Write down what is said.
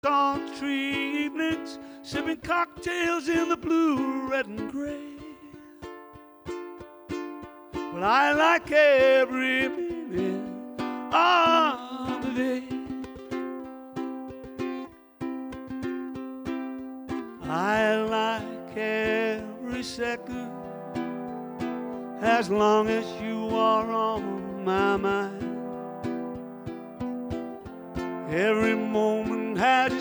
sultry evenings, sipping cocktails in the blue, red, and gray. Well, I like every minute of the day. I like every second, as long as you are on my mind. Every moment has